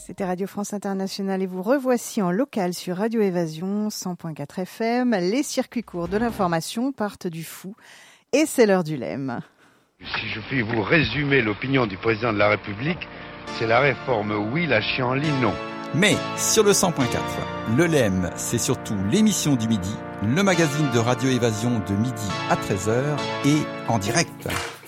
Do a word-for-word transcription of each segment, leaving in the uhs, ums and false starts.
C'était Radio France Internationale et vous revoici en local sur Radio Évasion cent point quatre F M. Les circuits courts de l'information partent du fou et c'est l'heure du L E M. Si je puis vous résumer l'opinion du président de la République, c'est la réforme oui, la chienlit non. Mais sur le cent point quatre, le L E M, c'est surtout l'émission du midi, le magazine de Radio Évasion de midi à treize heures et en direct.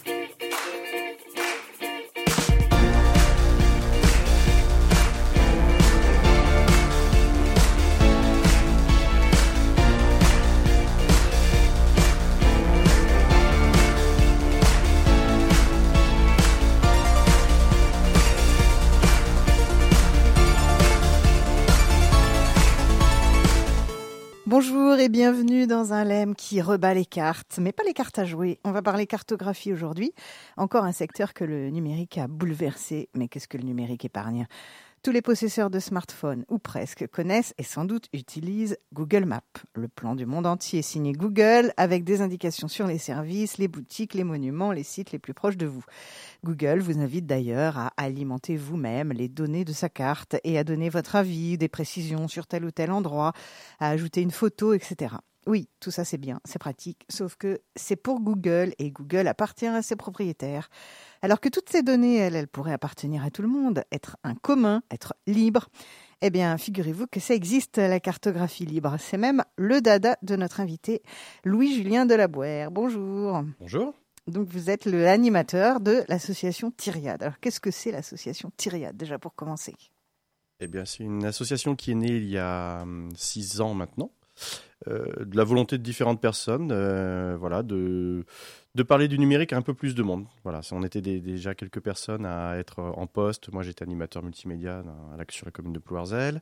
Bonjour et bienvenue dans un L E M qui rebat les cartes, mais pas les cartes à jouer. On va parler cartographie aujourd'hui, encore un secteur que le numérique a bouleversé. Mais qu'est-ce que le numérique épargne ? Tous les possesseurs de smartphones, ou presque, connaissent et sans doute utilisent Google Maps. Le plan du monde entier signé Google, avec des indications sur les services, les boutiques, les monuments, les sites les plus proches de vous. Google vous invite d'ailleurs à alimenter vous-même les données de sa carte et à donner votre avis, des précisions sur tel ou tel endroit, à ajouter une photo, et cetera. Oui, tout ça c'est bien, c'est pratique, sauf que c'est pour Google et Google appartient à ses propriétaires. Alors que toutes ces données, elles, elles pourraient appartenir à tout le monde, être un commun, être libre. Eh bien, figurez-vous que ça existe, la cartographie libre. C'est même le dada de notre invité, Louis-Julien Delabouère. Bonjour. Bonjour. Donc, vous êtes l'animateur de l'association Tyriade. Alors, qu'est-ce que c'est l'association Tyriade, déjà pour commencer ? Eh bien, c'est une association qui est née il y a six ans maintenant. Euh, de la volonté de différentes personnes, euh, voilà, de, de parler du numérique à un peu plus de monde. Voilà, on était des, déjà quelques personnes à être en poste. Moi, j'étais animateur multimédia à la, sur la commune de Plouarzel.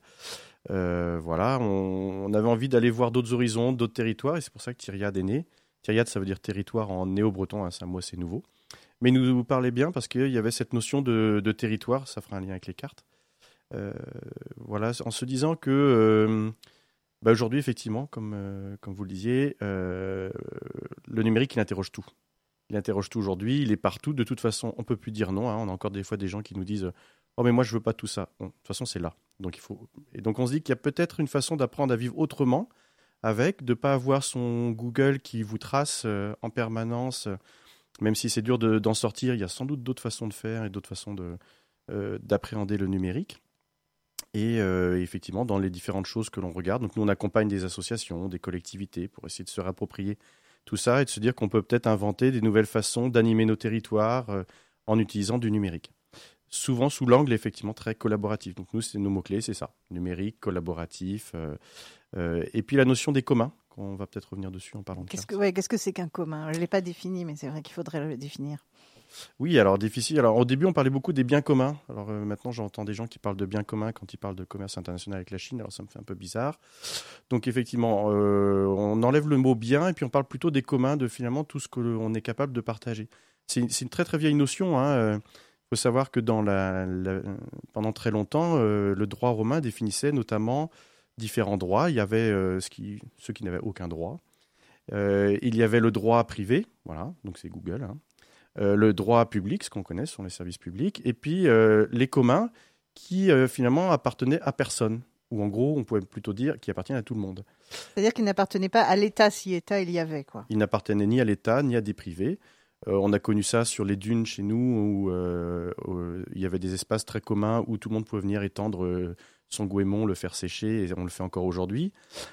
Euh, voilà, on, on avait envie d'aller voir d'autres horizons, d'autres territoires, et c'est pour ça que Tyriade est né. Tyriade, ça veut dire territoire en néo-breton, hein, c'est un mot assez nouveau. Mais il nous parlait bien parce qu'il y avait cette notion de, de territoire, ça fera un lien avec les cartes. Euh, voilà, en se disant que... Euh, Bah aujourd'hui, effectivement, comme, euh, comme vous le disiez, euh, le numérique, il interroge tout. Il interroge tout aujourd'hui, il est partout. De toute façon, on ne peut plus dire non. Hein. On a encore des fois des gens qui nous disent « Oh, mais moi, je ne veux pas tout ça. » Bon, de toute façon, c'est là. Donc, il faut... Et donc, on se dit qu'il y a peut-être une façon d'apprendre à vivre autrement avec, de ne pas avoir son Google qui vous trace euh, en permanence. Même si c'est dur de, d'en sortir, il y a sans doute d'autres façons de faire et d'autres façons de, euh, d'appréhender le numérique. Et euh, effectivement, dans les différentes choses que l'on regarde, donc nous on accompagne des associations, des collectivités pour essayer de se réapproprier tout ça et de se dire qu'on peut peut-être inventer des nouvelles façons d'animer nos territoires euh, en utilisant du numérique. Souvent sous l'angle effectivement très collaboratif. Donc nous, c'est nos mots-clés, c'est ça, numérique, collaboratif, euh, euh, et puis la notion des communs, qu'on va peut-être revenir dessus en parlant de qu'est-ce ça. que, ouais, qu'est-ce que c'est qu'un commun ? Je ne l'ai pas défini, mais c'est vrai qu'il faudrait le définir. Oui, alors difficile. Alors au début, on parlait beaucoup des biens communs. Alors euh, maintenant, j'entends des gens qui parlent de biens communs quand ils parlent de commerce international avec la Chine. Alors ça me fait un peu bizarre. Donc effectivement, euh, on enlève le mot bien et puis on parle plutôt des communs, de finalement tout ce qu'on est capable de partager. C'est une, c'est une très très vieille notion. Hein. Euh, faut savoir que dans la, la, pendant très longtemps, euh, le droit romain définissait notamment différents droits. Il y avait euh, ce qui, ceux qui n'avaient aucun droit. Euh, il y avait le droit privé, voilà, donc c'est Google. Hein. Euh, le droit public, ce qu'on connaît, ce sont les services publics, et puis euh, les communs qui euh, finalement appartenaient à personne, ou en gros, on pouvait plutôt dire qui appartiennent à tout le monde. C'est-à-dire qu'ils n'appartenaient pas à l'État, si État il y avait, quoi. Ils n'appartenaient ni à l'État, ni à des privés. Euh, on a connu ça sur les dunes chez nous, où, euh, où il y avait des espaces très communs où tout le monde pouvait venir étendre euh, son goémon, le faire sécher, et on le fait encore aujourd'hui.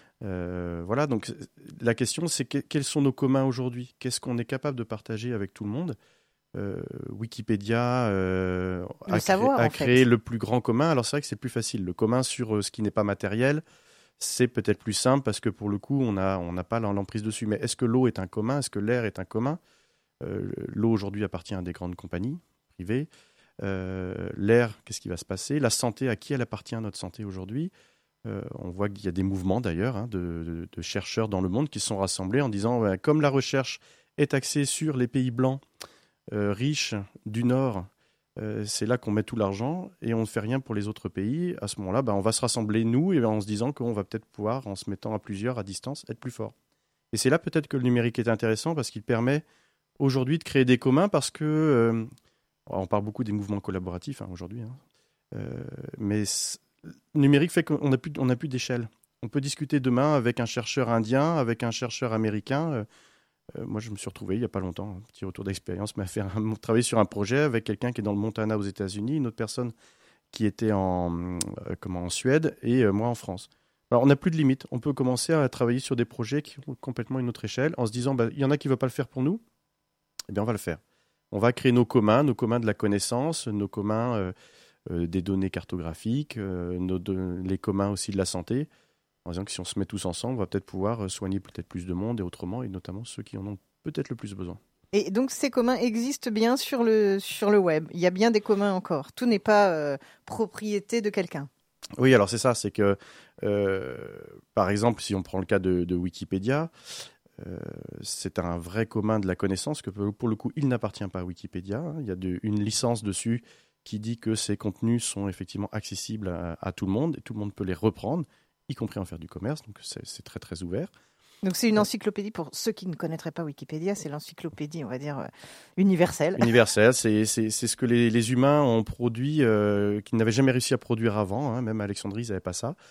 Euh, voilà, donc la question c'est que, quels sont nos communs aujourd'hui ? Qu'est-ce qu'on est capable de partager avec tout le monde ? euh, Wikipédia euh, a, savoir, cré- a en créé fait. le plus grand commun. Alors c'est vrai que c'est plus facile. Le commun sur euh, ce qui n'est pas matériel, c'est peut-être plus simple parce que pour le coup, on n'a on n'a pas l'emprise dessus. Mais est-ce que l'eau est un commun ? Est-ce que l'air est un commun ? euh, L'eau aujourd'hui appartient à des grandes compagnies privées. Euh, l'air, qu'est-ce qui va se passer ? La santé, à qui elle appartient, notre santé aujourd'hui ? Euh, on voit qu'il y a des mouvements d'ailleurs hein, de, de, de chercheurs dans le monde qui se sont rassemblés en disant ben, comme la recherche est axée sur les pays blancs euh, riches du Nord, euh, c'est là qu'on met tout l'argent et on ne fait rien pour les autres pays. À ce moment-là, ben, on va se rassembler nous et ben, en se disant qu'on va peut-être pouvoir, en se mettant à plusieurs à distance, être plus fort. Et c'est là peut-être que le numérique est intéressant parce qu'il permet aujourd'hui de créer des communs parce que euh, on parle beaucoup des mouvements collaboratifs hein, aujourd'hui. Hein. Euh, mais le numérique fait qu'on n'a plus, on n'a plus d'échelle. On peut discuter demain avec un chercheur indien, avec un chercheur américain. Euh, euh, moi, je me suis retrouvé il n'y a pas longtemps, un petit retour d'expérience, m'a fait un, travailler sur un projet avec quelqu'un qui est dans le Montana aux États-Unis, une autre personne qui était en, euh, comment, en Suède et euh, moi en France. Alors, on n'a plus de limite. On peut commencer à travailler sur des projets qui ont complètement une autre échelle en se disant, bah, il y en a qui ne veulent pas le faire pour nous, eh bien, on va le faire. On va créer nos communs, nos communs de la connaissance, nos communs euh, euh, des données cartographiques, euh, nos de, les communs aussi de la santé, en disant que si on se met tous ensemble, on va peut-être pouvoir soigner peut-être plus de monde et autrement, et notamment ceux qui en ont peut-être le plus besoin. Et donc ces communs existent bien sur le, sur le web. Il y a bien des communs encore. Tout n'est pas euh, propriété de quelqu'un. Oui, alors c'est ça, c'est que, euh, par exemple, si on prend le cas de, de Wikipédia, euh, c'est un vrai commun de la connaissance que pour le coup, il n'appartient pas à Wikipédia. Il y a de, une licence dessus qui dit que ces contenus sont effectivement accessibles à, à tout le monde et tout le monde peut les reprendre, y compris en faire du commerce, donc c'est, c'est très très ouvert. Donc c'est une encyclopédie, pour ceux qui ne connaîtraient pas Wikipédia, c'est l'encyclopédie, on va dire, euh, universelle. Universelle, c'est, c'est, c'est ce que les, les humains ont produit, euh, qu'ils n'avaient jamais réussi à produire avant, hein, même à Alexandrie, ils n'avaient pas ça.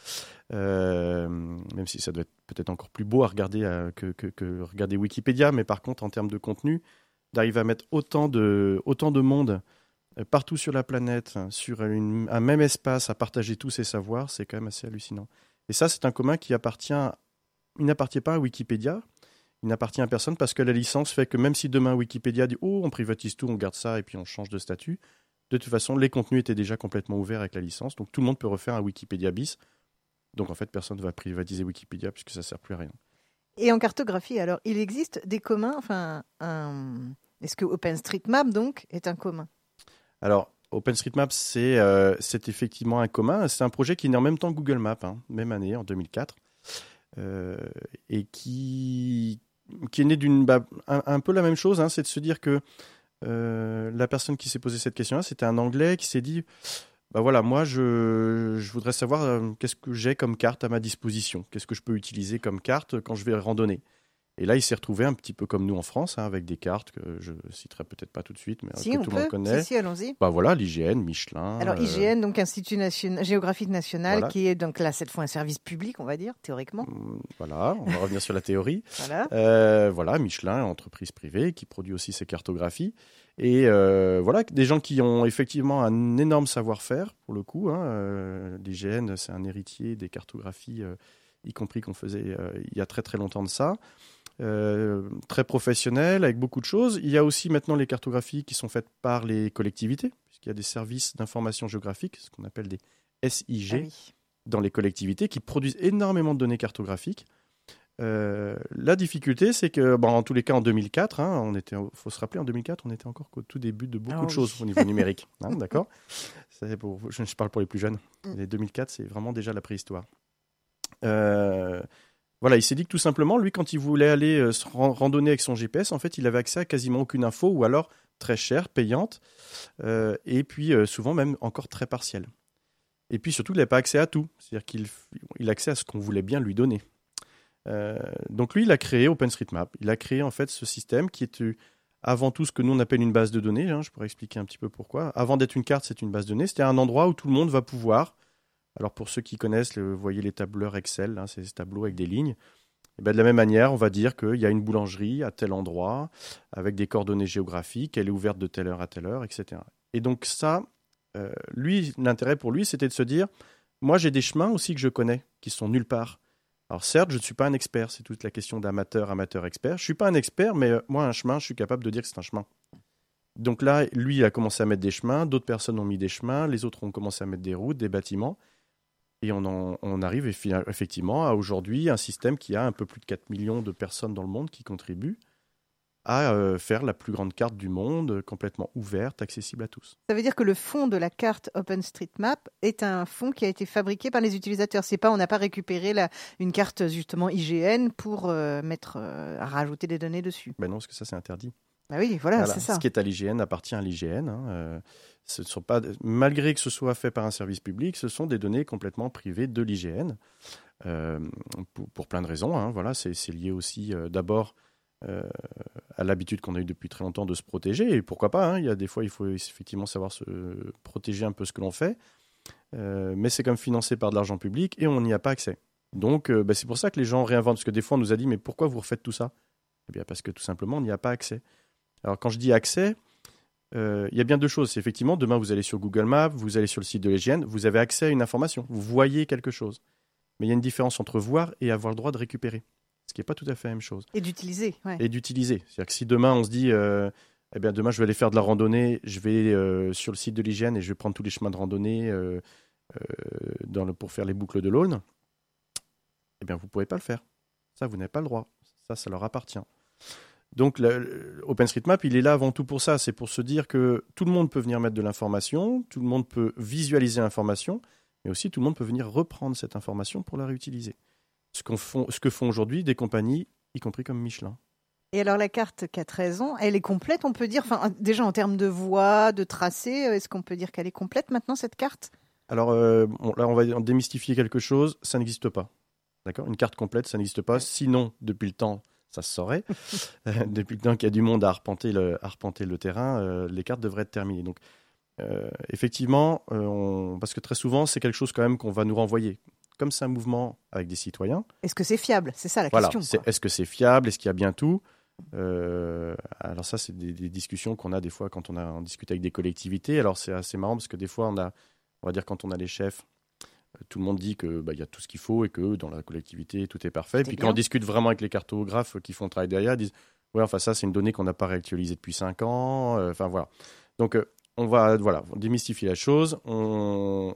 Euh, même si ça doit être peut-être encore plus beau à regarder euh, que, que, que regarder Wikipédia, mais par contre, en termes de contenu, d'arriver à mettre autant de, autant de monde euh, partout sur la planète, sur une, un même espace, à partager tous ces savoirs, c'est quand même assez hallucinant. Et ça, c'est un commun qui appartient... Il n'appartient pas à Wikipédia, il n'appartient à personne parce que la licence fait que même si demain Wikipédia dit « Oh, on privatise tout, on garde ça et puis on change de statut », de toute façon, les contenus étaient déjà complètement ouverts avec la licence, donc tout le monde peut refaire un Wikipédia bis. Donc en fait, personne ne va privatiser Wikipédia puisque ça ne sert plus à rien. Et en cartographie, alors, il existe des communs, enfin, un... est-ce que OpenStreetMap, donc, est un commun ? Alors, OpenStreetMap, c'est, euh, c'est effectivement un commun. C'est un projet qui est né en même temps que Google Maps, hein, même année, en deux mille quatre. Euh, et qui, qui est né d'une bah, un, un peu la même chose, hein, c'est de se dire que euh, la personne qui s'est posé cette question-là, c'était un Anglais qui s'est dit bah voilà, moi je, je voudrais savoir euh, qu'est-ce que j'ai comme carte à ma disposition, qu'est-ce que je peux utiliser comme carte quand je vais randonner. Et là, il s'est retrouvé un petit peu comme nous en France, hein, avec des cartes que je citerai peut-être pas tout de suite, mais si, que on tout peut. le monde connaît. Si, si, allons-y. Bah voilà, l'I G N, Michelin. Alors I G N, euh... donc Institut Nation... géographique national, voilà. Qui est donc là cette fois un service public, on va dire, théoriquement. Voilà, on va revenir sur la théorie. Voilà. Euh, voilà, Michelin, entreprise privée qui produit aussi ses cartographies. Et euh, voilà, des gens qui ont effectivement un énorme savoir-faire, pour le coup. Hein. Euh, L'I G N, c'est un héritier des cartographies, euh, y compris qu'on faisait euh, il y a très très longtemps de ça. Euh, très professionnel, avec beaucoup de choses. Il y a aussi maintenant les cartographies qui sont faites par les collectivités, puisqu'il y a des services d'information géographique, ce qu'on appelle des S I G, ah oui. Dans les collectivités, qui produisent énormément de données cartographiques. Euh, la difficulté, c'est que, bon, en tous les cas, en deux mille quatre, hein, on était, faut se rappeler, en deux mille quatre, on était encore qu'au tout début de beaucoup oh, de choses oui. Au niveau numérique. Hein, d'accord. C'est pour, je, je parle pour les plus jeunes. Mm. Les deux mille quatre, c'est vraiment déjà la préhistoire. Euh, Voilà, il s'est dit que tout simplement, lui, quand il voulait aller euh, se randonner avec son G P S, en fait, il avait accès à quasiment aucune info, ou alors très chère, payante, euh, et puis euh, souvent même encore très partielle. Et puis surtout, il n'avait pas accès à tout, c'est-à-dire qu'il il a accès à ce qu'on voulait bien lui donner. Euh, donc lui, il a créé OpenStreetMap. Il a créé en fait ce système qui est avant tout ce que nous on appelle une base de données. Hein, je pourrais expliquer un petit peu pourquoi. Avant d'être une carte, c'est une base de données. C'était un endroit où tout le monde va pouvoir. Alors pour ceux qui connaissent, vous voyez les tableurs Excel, hein, c'est ces tableaux avec des lignes. Et bien de la même manière, on va dire qu'il y a une boulangerie à tel endroit, avec des coordonnées géographiques, elle est ouverte de telle heure à telle heure, et cetera. Et donc ça, euh, lui, l'intérêt pour lui, c'était de se dire, moi j'ai des chemins aussi que je connais, qui sont nulle part. Alors certes, je ne suis pas un expert, c'est toute la question d'amateur, amateur, expert. Je ne suis pas un expert, mais moi un chemin, je suis capable de dire que c'est un chemin. Donc là, lui, il a commencé à mettre des chemins, d'autres personnes ont mis des chemins, les autres ont commencé à mettre des routes, des bâtiments. Et on, en, on arrive effectivement à aujourd'hui un système qui a un peu plus de quatre millions de personnes dans le monde qui contribuent à euh, faire la plus grande carte du monde, complètement ouverte, accessible à tous. Ça veut dire que le fond de la carte OpenStreetMap est un fond qui a été fabriqué par les utilisateurs. C'est pas, on n'a pas récupéré la, une carte justement I G N pour euh, mettre, euh, rajouter des données dessus. Ben non, parce que ça c'est interdit. Ah oui, voilà, voilà, c'est ça. Ce qui est à l'I G N appartient à l'I G N. Hein, euh, ce sont pas, malgré que ce soit fait par un service public, ce sont des données complètement privées de l'I G N, euh, pour, pour plein de raisons. Hein, voilà, c'est, c'est lié aussi euh, d'abord euh, à l'habitude qu'on a eu depuis très longtemps de se protéger. Et pourquoi pas, hein, il y a des fois, il faut effectivement savoir se protéger un peu ce que l'on fait. euh, mais c'est comme financé par de l'argent public et on n'y a pas accès. Donc, euh, bah, c'est pour ça que les gens réinventent. Parce que des fois, on nous a dit, mais pourquoi vous refaites tout ça ? Eh bien, parce que tout simplement, on n'y a pas accès. Alors, quand je dis accès, euh, il y a bien deux choses. C'est effectivement, demain, vous allez sur Google Maps, vous allez sur le site de l'I G N, vous avez accès à une information, vous voyez quelque chose. Mais il y a une différence entre voir et avoir le droit de récupérer, ce qui n'est pas tout à fait la même chose. Et d'utiliser. Ouais. Et d'utiliser. C'est-à-dire que si demain, on se dit, euh, eh bien, demain, je vais aller faire de la randonnée, je vais euh, sur le site de l'I G N et je vais prendre tous les chemins de randonnée euh, euh, dans le, pour faire les boucles de l'Aulne, eh bien, vous ne pourrez pas le faire. Ça, vous n'avez pas le droit. Ça, ça leur appartient. Donc, l'OpenStreetMap, il est là avant tout pour ça. C'est pour se dire que tout le monde peut venir mettre de l'information, tout le monde peut visualiser l'information, mais aussi tout le monde peut venir reprendre cette information pour la réutiliser. Ce, qu'on font, ce que font aujourd'hui des compagnies, y compris comme Michelin. Et alors, la carte qui a treize ans, elle est complète, on peut dire, enfin, déjà en termes de voies, de tracés, est-ce qu'on peut dire qu'elle est complète maintenant, cette carte ? Alors, euh, bon, là, on va démystifier quelque chose. Ça n'existe pas. D'accord ? Une carte complète, ça n'existe pas. Sinon, depuis le temps, ça se saurait. euh, depuis le temps qu'il y a du monde à arpenter le, à arpenter le terrain, euh, les cartes devraient être terminées. Donc, euh, effectivement, euh, on... parce que très souvent, c'est quelque chose quand même qu'on va nous renvoyer. Comme c'est un mouvement avec des citoyens. Est-ce que c'est fiable ? C'est ça la voilà, question. C'est, est-ce que c'est fiable ? Est-ce qu'il y a bien tout ? euh, Alors ça, c'est des, des discussions qu'on a des fois quand on, a, on discute avec des collectivités. Alors c'est assez marrant parce que des fois, on a, on va dire quand on a les chefs, tout le monde dit qu'il bah, y a tout ce qu'il faut et que dans la collectivité, tout est parfait. Et puis bien. Quand on discute vraiment avec les cartographes qui font le travail derrière, ils disent « Ouais, enfin ça, c'est une donnée qu'on n'a pas réactualisée depuis cinq ans. Euh, » Enfin voilà. Donc euh, on va voilà, démystifier la chose. On...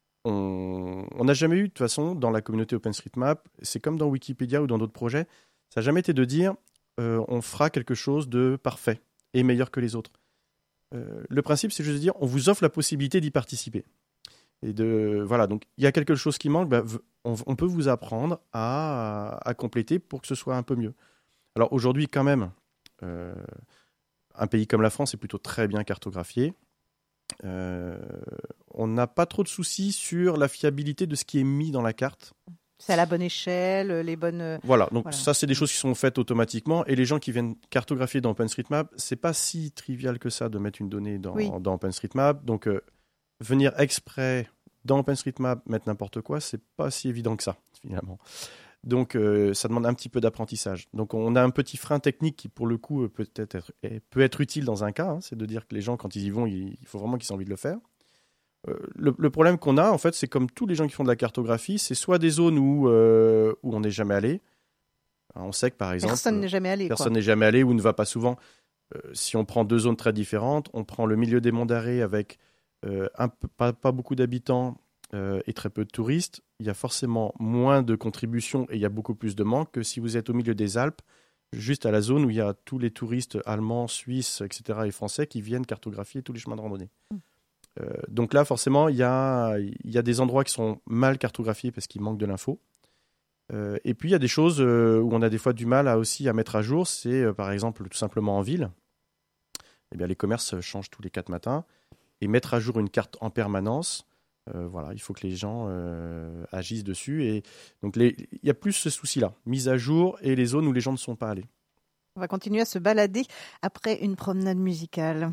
On n'a jamais eu, de toute façon, dans la communauté OpenStreetMap, c'est comme dans Wikipédia ou dans d'autres projets, ça n'a jamais été de dire euh, on fera quelque chose de parfait et meilleur que les autres. Euh, le principe, c'est juste de dire on vous offre la possibilité d'y participer. Et de, voilà, donc il y a quelque chose qui manque, bah, on, on peut vous apprendre à, à compléter pour que ce soit un peu mieux. Alors aujourd'hui, quand même, euh, un pays comme la France est plutôt très bien cartographié. Euh, on n'a pas trop de soucis sur la fiabilité de ce qui est mis dans la carte. C'est à la bonne échelle, les bonnes... Voilà, donc voilà. Ça, c'est des choses qui sont faites automatiquement. Et les gens qui viennent cartographier dans OpenStreetMap, c'est pas si trivial que ça de mettre une donnée dans, oui. dans OpenStreetMap. Donc, euh, venir exprès dans OpenStreetMap mettre n'importe quoi, c'est pas si évident que ça, finalement. Donc, euh, ça demande un petit peu d'apprentissage. Donc, on a un petit frein technique qui, pour le coup, peut être, peut être utile dans un cas. Hein, c'est de dire que les gens, quand ils y vont, il faut vraiment qu'ils aient envie de le faire. Euh, le, le problème qu'on a, en fait, c'est comme tous les gens qui font de la cartographie, c'est soit des zones où, euh, où on n'est jamais allé. Alors, on sait que, par exemple... Personne n'est jamais allé. Personne n'est jamais allé ou ne va pas souvent. Euh, si on prend deux zones très différentes, on prend le milieu des monts d'Arrée avec euh, un peu, pas, pas beaucoup d'habitants euh, et très peu de touristes. Il y a forcément moins de contributions et il y a beaucoup plus de manque que si vous êtes au milieu des Alpes, juste à la zone où il y a tous les touristes allemands, suisses, et cetera et français qui viennent cartographier tous les chemins de randonnée. Mmh. Euh, donc là, forcément, il y a, il y a des endroits qui sont mal cartographiés parce qu'il manque de l'info. Euh, et puis, il y a des choses euh, où on a des fois du mal à, aussi à mettre à jour. C'est, euh, par exemple, tout simplement en ville. Eh bien, les commerces changent tous les quatre matins. Et mettre à jour une carte en permanence, euh, voilà, il faut que les gens euh, agissent dessus. Et donc, les, il y a plus ce souci-là. Mise à jour et les zones où les gens ne sont pas allés. On va continuer à se balader après une promenade musicale.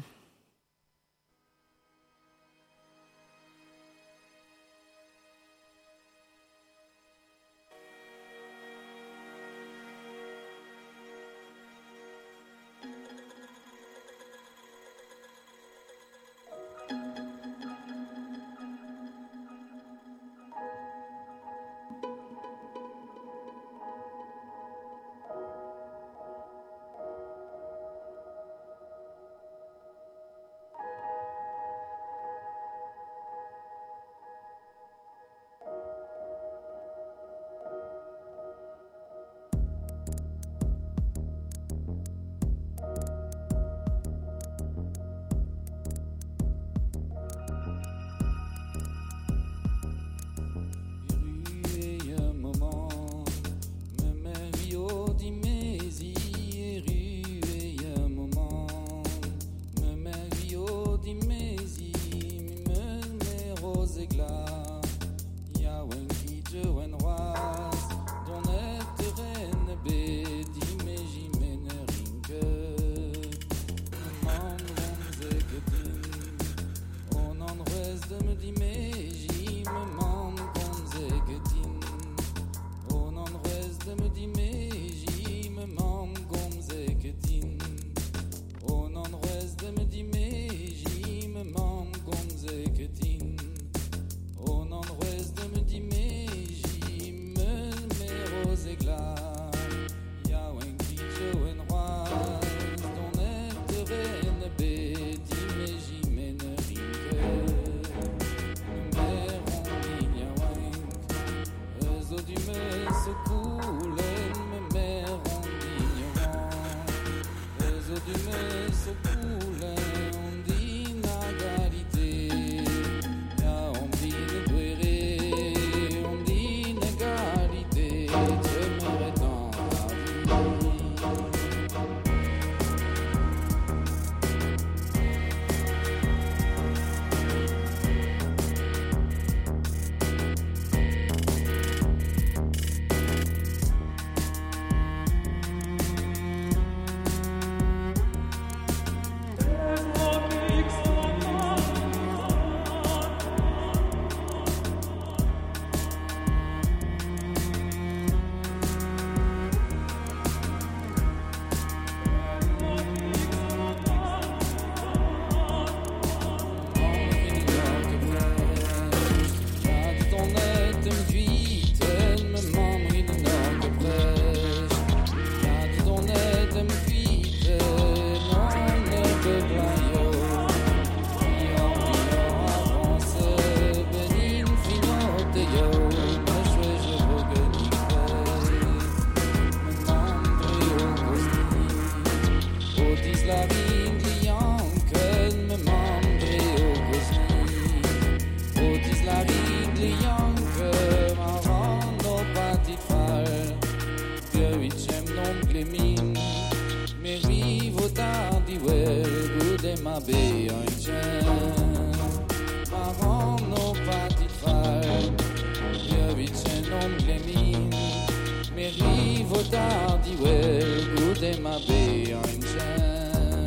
be unchanged.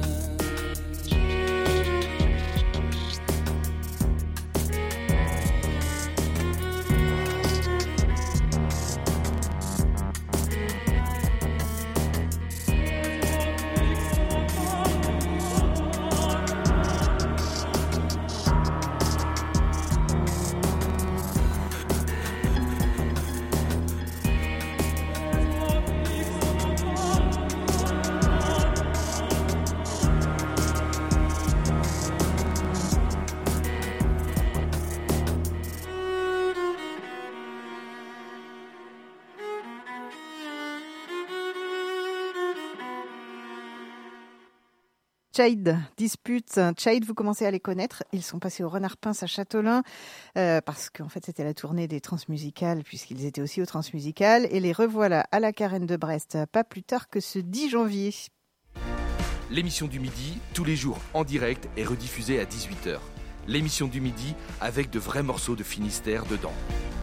Shade, Dispute. Shade, vous commencez à les connaître. Ils sont passés au Renard Pince à Châtelain euh, parce qu'en fait c'était la tournée des Transmusicales puisqu'ils étaient aussi au Transmusicales. Et les revoilà à la Carène de Brest pas plus tard que ce dix janvier. L'émission du midi, tous les jours en direct et rediffusée à dix-huit heures. L'émission du midi avec de vrais morceaux de Finistère dedans.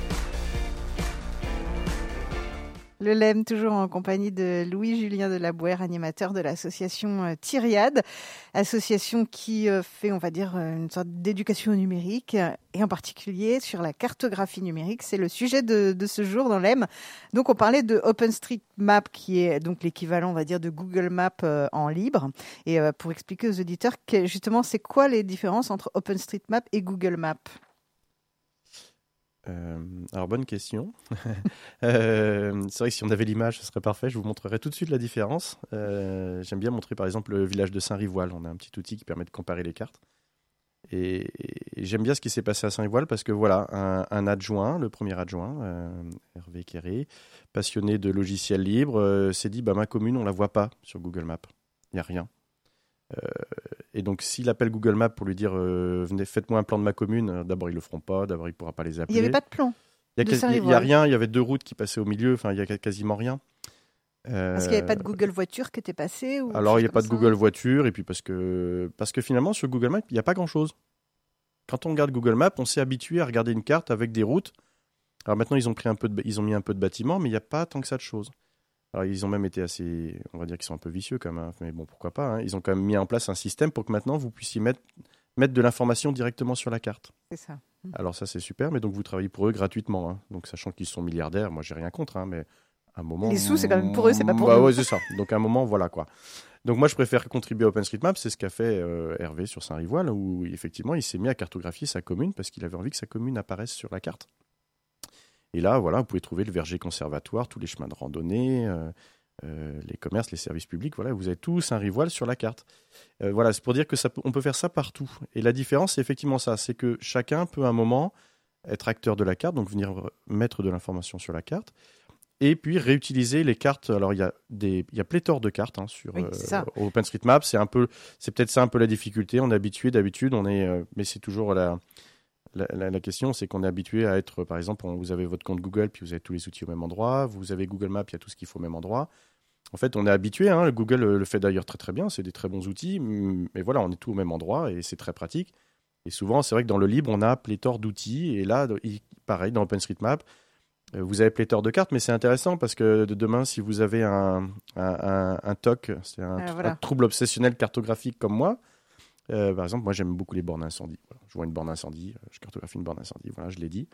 Le L E M, toujours en compagnie de Louis-Julien Delabouère, animateur de l'association euh, Thiriade, association qui euh, fait, on va dire, une sorte d'éducation numérique, et en particulier sur la cartographie numérique. C'est le sujet de, de ce jour dans l'E M. Donc, on parlait de OpenStreetMap, qui est donc l'équivalent, on va dire, de Google Maps euh, en libre. Et euh, pour expliquer aux auditeurs, que, justement, c'est quoi les différences entre OpenStreetMap et Google Maps ? Euh, alors, bonne question. euh, c'est vrai que si on avait l'image, ce serait parfait. Je vous montrerai tout de suite la différence. Euh, j'aime bien montrer, par exemple, le village de Saint-Rivoal. On a un petit outil qui permet de comparer les cartes. Et, et j'aime bien ce qui s'est passé à Saint-Rivoal parce que voilà, un, un adjoint, le premier adjoint, euh, Hervé Quéré, passionné de logiciels libres, euh, s'est dit bah, ma commune, on ne la voit pas sur Google Maps. Il n'y a rien. Euh, et donc, s'il appelle Google Maps pour lui dire euh, venez, faites-moi un plan de ma commune, euh, d'abord, ils ne le feront pas, d'abord, il ne pourra pas les appeler. Il n'y avait pas de plan. Il n'y a, a rien, il y avait deux routes qui passaient au milieu, enfin, il n'y a quasiment rien. Euh, parce qu'il n'y avait pas de Google Voiture qui était passé ou Alors, il n'y a pas de ça. Google Voiture, et puis parce que, parce que finalement, sur Google Maps, il n'y a pas grand-chose. Quand on regarde Google Maps, on s'est habitué à regarder une carte avec des routes. Alors maintenant, ils ont, pris un peu de, ils ont mis un peu de bâtiments, mais il n'y a pas tant que ça de choses. Alors, ils ont même été assez, on va dire qu'ils sont un peu vicieux quand même, hein. Mais bon, pourquoi pas, hein. Ils ont quand même mis en place un système pour que maintenant, vous puissiez mettre, mettre de l'information directement sur la carte. C'est ça. Alors ça, c'est super, mais donc vous travaillez pour eux gratuitement. Hein. Donc, sachant qu'ils sont milliardaires, moi, j'ai rien contre, hein, mais à un moment... Les sous, c'est quand même pour eux, c'est pas pour bah, nous. Ouais, c'est ça. Donc, à un moment, voilà, quoi. Donc, moi, je préfère contribuer à OpenStreetMap. C'est ce qu'a fait euh, Hervé sur Saint-Rivoal, où, effectivement, il s'est mis à cartographier sa commune parce qu'il avait envie que sa commune apparaisse sur la carte. Et là, voilà, vous pouvez trouver le verger conservatoire, tous les chemins de randonnée... Euh, Euh, les commerces, les services publics, voilà, vous avez tout Saint-Rivoal sur la carte. Euh, voilà, c'est pour dire que ça, on peut faire ça partout. Et la différence, c'est effectivement ça, c'est que chacun peut à un moment être acteur de la carte, donc venir mettre de l'information sur la carte, et puis réutiliser les cartes. Alors il y a des, il y a pléthore de cartes hein, sur oui, euh, OpenStreetMap. C'est un peu, c'est peut-être ça un peu la difficulté. On est habitué d'habitude, on est, euh, mais c'est toujours la La, la, la question, c'est qu'on est habitué à être, par exemple, on, vous avez votre compte Google, puis vous avez tous les outils au même endroit. Vous avez Google Maps, il y a tout ce qu'il faut au même endroit. En fait, on est habitué. Hein, Google le fait d'ailleurs très très bien. C'est des très bons outils. Mais voilà, on est tout au même endroit et c'est très pratique. Et souvent, c'est vrai que dans le libre, on a pléthore d'outils. Et là, pareil, dans OpenStreetMap, vous avez pléthore de cartes. Mais c'est intéressant parce que de demain, si vous avez un, un, un, un T O C, c'est un, ah, voilà. un trouble obsessionnel cartographique comme moi, Euh, par exemple, moi j'aime beaucoup les bornes incendie. Voilà, je vois une borne incendie, je cartographie une borne incendie, voilà, je l'ai dit.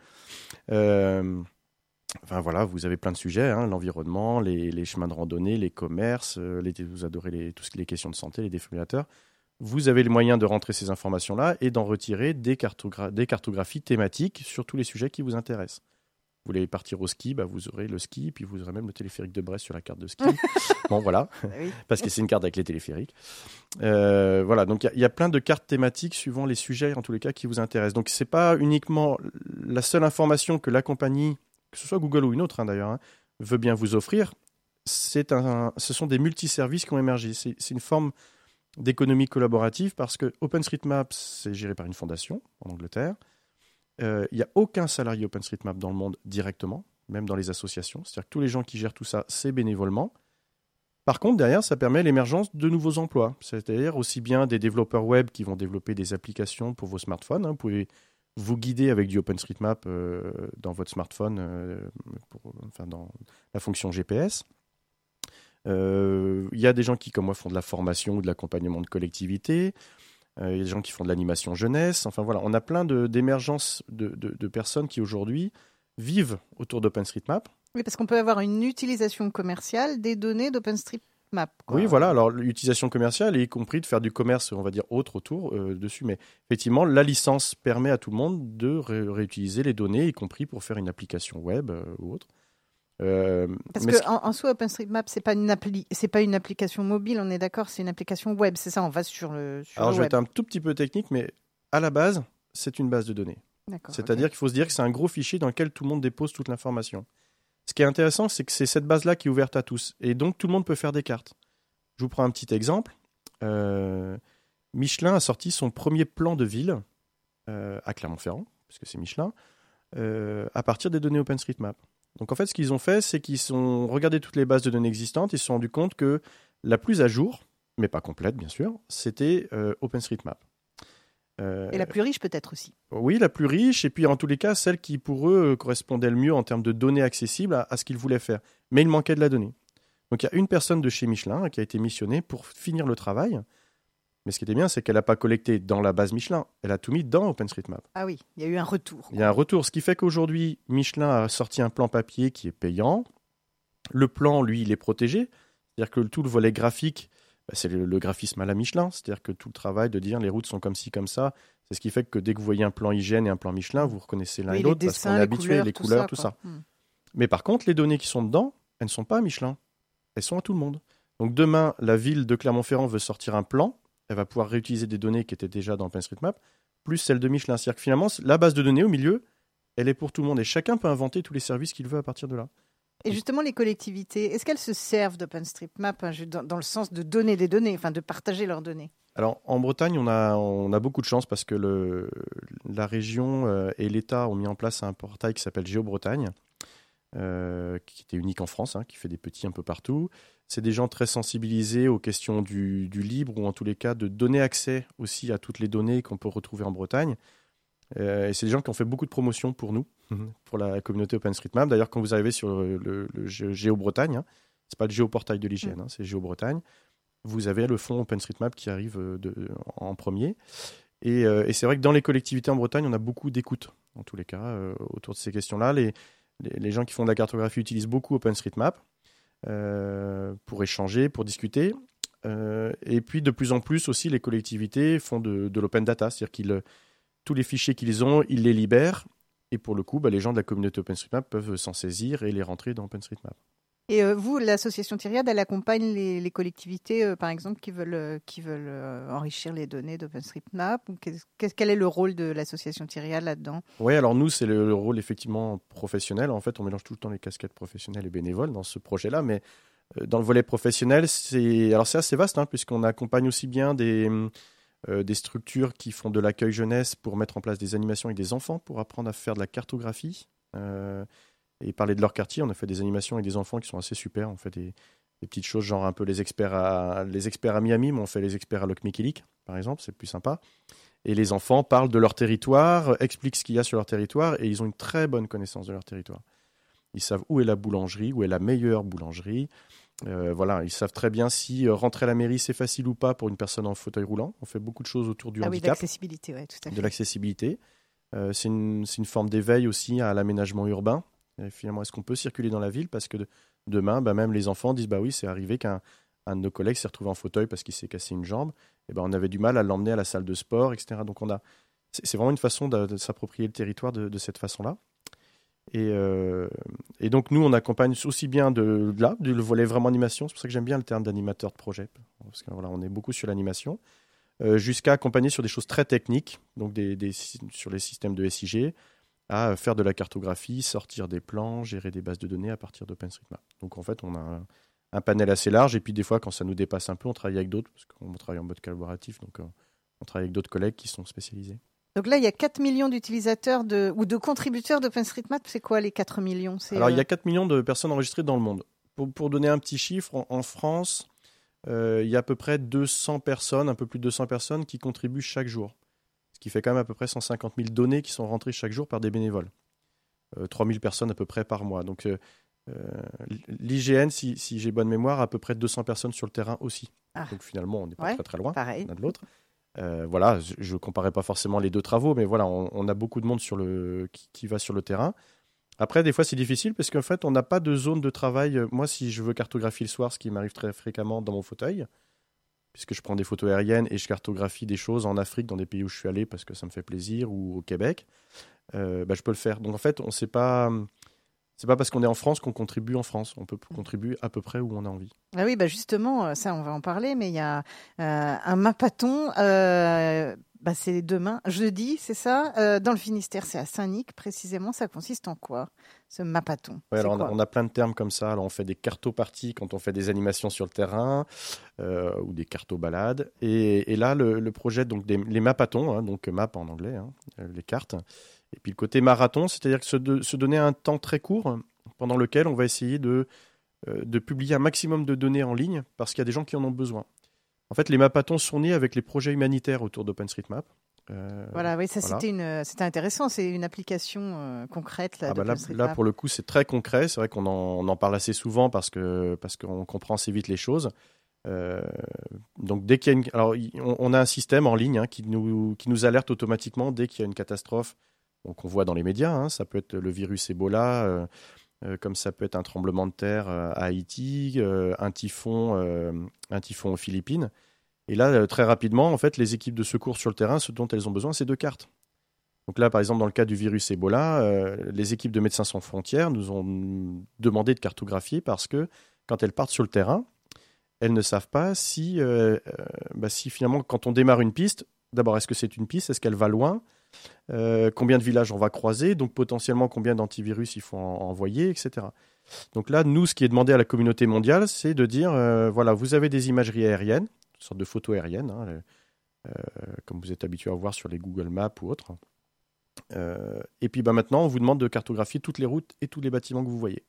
Euh, enfin voilà, vous avez plein de sujets, hein, l'environnement, les, les chemins de randonnée, les commerces, euh, les, vous adorez les, tout ce qui est les questions de santé, les défibrillateurs. Vous avez le moyen de rentrer ces informations-là et d'en retirer des, cartogra- des cartographies thématiques sur tous les sujets qui vous intéressent. Vous voulez partir au ski, bah vous aurez le ski, puis vous aurez même le téléphérique de Brest sur la carte de ski. Bon, voilà, oui. Parce que c'est une carte avec les téléphériques. Euh, voilà, donc il y, y a plein de cartes thématiques suivant les sujets, en tous les cas, qui vous intéressent. Donc, ce n'est pas uniquement la seule information que la compagnie, que ce soit Google ou une autre, hein, d'ailleurs, hein, veut bien vous offrir. C'est un, ce sont des multiservices qui ont émergé. C'est, c'est une forme d'économie collaborative parce que OpenStreetMap, c'est géré par une fondation en Angleterre. Il euh, n'y a aucun salarié OpenStreetMap dans le monde directement, même dans les associations. C'est-à-dire que tous les gens qui gèrent tout ça, c'est bénévolement. Par contre, derrière, ça permet l'émergence de nouveaux emplois. C'est-à-dire aussi bien des développeurs web qui vont développer des applications pour vos smartphones. Hein. Vous pouvez vous guider avec du OpenStreetMap euh, dans votre smartphone, euh, pour, enfin dans la fonction G P S. Euh, Il y a des gens qui, comme moi, font de la formation ou de l'accompagnement de collectivités. Euh, il y a des gens qui font de l'animation jeunesse. Enfin voilà, on a plein de, d'émergences de, de, de personnes qui aujourd'hui vivent autour d'OpenStreetMap. Oui, parce qu'on peut avoir une utilisation commerciale des données d'OpenStreetMap. quoi. Oui, voilà. Alors, l'utilisation commerciale, y compris de faire du commerce, on va dire, autre autour euh, dessus. Mais effectivement, la licence permet à tout le monde de ré- réutiliser les données, y compris pour faire une application web euh, ou autre. Euh, Parce mais que ce qui- en, en soi, OpenStreetMap, c'est pas une appli, c'est pas une application mobile, on est d'accord, c'est une application web, c'est ça, on va sur le, sur Alors, le je vais web. être un tout petit peu technique, mais à la base, c'est une base de données. D'accord, C'est-à-dire ok. qu'il faut se dire que c'est un gros fichier dans lequel tout le monde dépose toute l'information. Ce qui est intéressant, c'est que c'est cette base-là qui est ouverte à tous. Et donc, tout le monde peut faire des cartes. Je vous prends un petit exemple. Euh, Michelin a sorti son premier plan de ville euh, à Clermont-Ferrand, puisque c'est Michelin, euh, à partir des données OpenStreetMap. Donc, en fait, ce qu'ils ont fait, c'est qu'ils ont regardé toutes les bases de données existantes. Ils se sont rendus compte que la plus à jour, mais pas complète, bien sûr, c'était euh, OpenStreetMap. Euh, Et la plus riche peut-être aussi. oui, la plus riche, et puis en tous les cas, celle qui pour eux euh, correspondait le mieux en termes de données accessibles à, à ce qu'ils voulaient faire. Mais il manquait de la donnée. Donc il y a une personne de chez Michelin qui a été missionnée pour finir le travail. Mais ce qui était bien, c'est qu'elle n'a pas collecté dans la base Michelin, elle a tout mis dans OpenStreetMap. Ah oui, il y a eu un retour. Il y a un retour, ce qui fait qu'aujourd'hui, Michelin a sorti un plan papier qui est payant. Le plan, lui, il est protégé. C'est-à-dire que tout le volet graphique, bah, c'est le, le graphisme à la Michelin. C'est-à-dire que tout le travail de dire les routes sont comme ci, comme ça, c'est ce qui fait que dès que vous voyez un plan hygiène et un plan Michelin, vous reconnaissez l'un Oui, et les l'autre parce dessins, qu'on est les habitué, couleurs, les tout couleurs, ça, tout quoi. ça. Hmm. Mais par contre, les données qui sont dedans, elles ne sont pas à Michelin. Elles sont à tout le monde. Donc demain, la ville de Clermont-Ferrand veut sortir un plan. Elle va pouvoir réutiliser des données qui étaient déjà dans OpenStreetMap, plus celles de Michelin. C'est-à-dire que finalement, la base de données au milieu, elle est pour tout le monde. Et chacun peut inventer tous les services qu'il veut à partir de là. Et justement, les collectivités, est-ce qu'elles se servent d'OpenStreetMap hein, dans, dans le sens de donner des données, enfin de partager leurs données? Alors en Bretagne, on a, on a beaucoup de chance parce que le, la région euh, et l'État ont mis en place un portail qui s'appelle GéoBretagne, euh, qui était unique en France, hein, qui fait des petits un peu partout. C'est des gens très sensibilisés aux questions du, du libre ou en tous les cas de donner accès aussi à toutes les données qu'on peut retrouver en Bretagne. Euh, et c'est des gens qui ont fait beaucoup de promotions pour nous, pour la communauté OpenStreetMap. D'ailleurs, quand vous arrivez sur le, le, le GéoBretagne, hein, c'est pas le géoportail de l'hygiène, hein, c'est GéoBretagne, vous avez le fonds OpenStreetMap qui arrive de, en premier. Et, euh, et c'est vrai que dans les collectivités en Bretagne, on a beaucoup d'écoute, en tous les cas, euh, autour de ces questions-là. Les, les, les gens qui font de la cartographie utilisent beaucoup OpenStreetMap euh, pour échanger, pour discuter. Euh, et puis, de plus en plus aussi, les collectivités font de, de l'open data, c'est-à-dire qu'ils tous les fichiers qu'ils ont, ils les libèrent. Et pour le coup, bah, les gens de la communauté OpenStreetMap peuvent s'en saisir et les rentrer dans OpenStreetMap. Et euh, vous, l'association Thiriade, elle accompagne les, les collectivités, euh, par exemple, qui veulent, euh, qui veulent euh, enrichir les données d'OpenStreetMap ou qu'est-ce, Quel est le rôle de l'association Thiriade là-dedans? Oui, alors nous, c'est le, le rôle effectivement professionnel. En fait, on mélange tout le temps les casquettes professionnelles et bénévoles dans ce projet-là. Mais euh, dans le volet professionnel, c'est, alors c'est assez vaste, hein, puisqu'on accompagne aussi bien des... Euh, des structures qui font de l'accueil jeunesse pour mettre en place des animations avec des enfants, pour apprendre à faire de la cartographie euh, et parler de leur quartier. On a fait des animations avec des enfants qui sont assez super. On fait des, des petites choses genre un peu les experts à, les experts à Miami, mais on fait les experts à Locmiquélic, par exemple, c'est plus sympa. Et les enfants parlent de leur territoire, expliquent ce qu'il y a sur leur territoire et ils ont une très bonne connaissance de leur territoire. Ils savent où est la boulangerie, où est la meilleure boulangerie. Euh, voilà, ils savent très bien si euh, rentrer à la mairie c'est facile ou pas pour une personne en fauteuil roulant. On fait beaucoup de choses autour du ah handicap, oui, d'accessibilité, ouais, tout à fait. de l'accessibilité. Euh, c'est, une, c'est une forme d'éveil aussi à l'aménagement urbain. Et finalement, est-ce qu'on peut circuler dans la ville parce que de, demain, bah, même les enfants disent bah oui, c'est arrivé qu'un un de nos collègues s'est retrouvé en fauteuil parce qu'il s'est cassé une jambe. Et ben on avait du mal à l'emmener à la salle de sport, et cetera. Donc on a, c'est, c'est vraiment une façon de, de s'approprier le territoire de, de cette façon-là. Et, euh, et donc nous, on accompagne aussi bien de, de là, du volet vraiment animation. C'est pour ça que j'aime bien le terme d'animateur de projet, parce que voilà, on est beaucoup sur l'animation, euh, jusqu'à accompagner sur des choses très techniques, donc des, des, sur les systèmes de S I G, à faire de la cartographie, sortir des plans, gérer des bases de données à partir d'OpenStreetMap. Donc en fait, on a un, un panel assez large. Et puis des fois, quand ça nous dépasse un peu, on travaille avec d'autres, parce qu'on travaille en mode collaboratif, donc euh, on travaille avec d'autres collègues qui sont spécialisés. Donc là, il y a quatre millions d'utilisateurs de, ou de contributeurs d'OpenStreetMap. C'est quoi les quatre millions? C'est, Alors, euh... il y a quatre millions de personnes enregistrées dans le monde. Pour, pour donner un petit chiffre, en, en France, euh, il y a à peu près deux cents personnes, un peu plus de deux cents personnes qui contribuent chaque jour. Ce qui fait quand même à peu près cent cinquante mille données qui sont rentrées chaque jour par des bénévoles. Euh, trois mille personnes à peu près par mois. Donc, euh, Euh, L'I G N, si, si j'ai bonne mémoire, a à peu près deux cents personnes sur le terrain aussi. Ah. Donc finalement, on n'est pas Ouais, très très loin pareil. l'un de l'autre. Euh, voilà, je ne comparais pas forcément les deux travaux, mais voilà, on, on a beaucoup de monde sur le, qui, qui va sur le terrain. Après, des fois, c'est difficile parce qu'en fait, on n'a pas de zone de travail. Moi, si je veux cartographier le soir, ce qui m'arrive très fréquemment dans mon fauteuil, puisque je prends des photos aériennes et je cartographie des choses en Afrique, dans des pays où je suis allé parce que ça me fait plaisir, ou au Québec, euh, bah, je peux le faire. Donc en fait, on sait pas... C'est pas parce qu'on est en France qu'on contribue en France. On peut contribuer à peu près où on a envie. Ah oui, bah justement, ça, on va en parler, mais il y a euh, un mappathon, euh, bah c'est demain, jeudi, c'est ça, euh, dans le Finistère, c'est à Saint-Nic, précisément. Ça consiste en quoi, ce mappathon? Ouais, alors on a, on a plein de termes comme ça. Alors on fait des cartoparties quand on fait des animations sur le terrain, euh, ou des cartobalades. Et, et là, le, le projet, donc des, les mappathons, hein, donc map en anglais, hein, les cartes. Et puis le côté marathon, c'est-à-dire que se, de, se donner un temps très court pendant lequel on va essayer de, euh, de publier un maximum de données en ligne parce qu'il y a des gens qui en ont besoin. En fait, les mappathons sont nés avec les projets humanitaires autour d'OpenStreetMap. Euh, voilà, oui, ça voilà. c'était, une, c'était intéressant, c'est une application euh, concrète là, ah bah là, d'OpenStreetMap. là, pour le coup, c'est très concret. C'est vrai qu'on en, on en parle assez souvent parce, que, parce qu'on comprend assez vite les choses. Euh, donc dès qu'il y a une, alors on, on a un système en ligne hein, qui, nous, qui nous alerte automatiquement dès qu'il y a une catastrophe. Donc, on voit dans les médias, hein, ça peut être le virus Ebola, euh, euh, comme ça peut être un tremblement de terre euh, à Haïti, euh, un typhon, euh, un typhon aux Philippines. Et là, euh, très rapidement, en fait, les équipes de secours sur le terrain, ce dont elles ont besoin, c'est de cartes. Donc là, par exemple, dans le cas du virus Ebola, euh, les équipes de Médecins sans frontières nous ont demandé de cartographier parce que quand elles partent sur le terrain, elles ne savent pas si, euh, euh, bah, si finalement, quand on démarre une piste, d'abord, est-ce que c'est une piste, est-ce qu'elle va loin ? Euh, combien de villages on va croiser, donc potentiellement combien d'antivirus il faut en, envoyer, et cetera. Donc là, nous, ce qui est demandé à la communauté mondiale, c'est de dire, euh, voilà, vous avez des imageries aériennes, une sorte de photos aériennes, hein, euh, comme vous êtes habitué à voir sur les Google Maps ou autres. Euh, et puis bah, maintenant, on vous demande de cartographier toutes les routes et tous les bâtiments que vous voyez.